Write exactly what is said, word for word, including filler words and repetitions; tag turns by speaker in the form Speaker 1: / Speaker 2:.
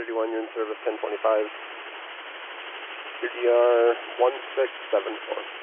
Speaker 1: thirty-one, you're in service ten twenty-five. Your D R one six seven four.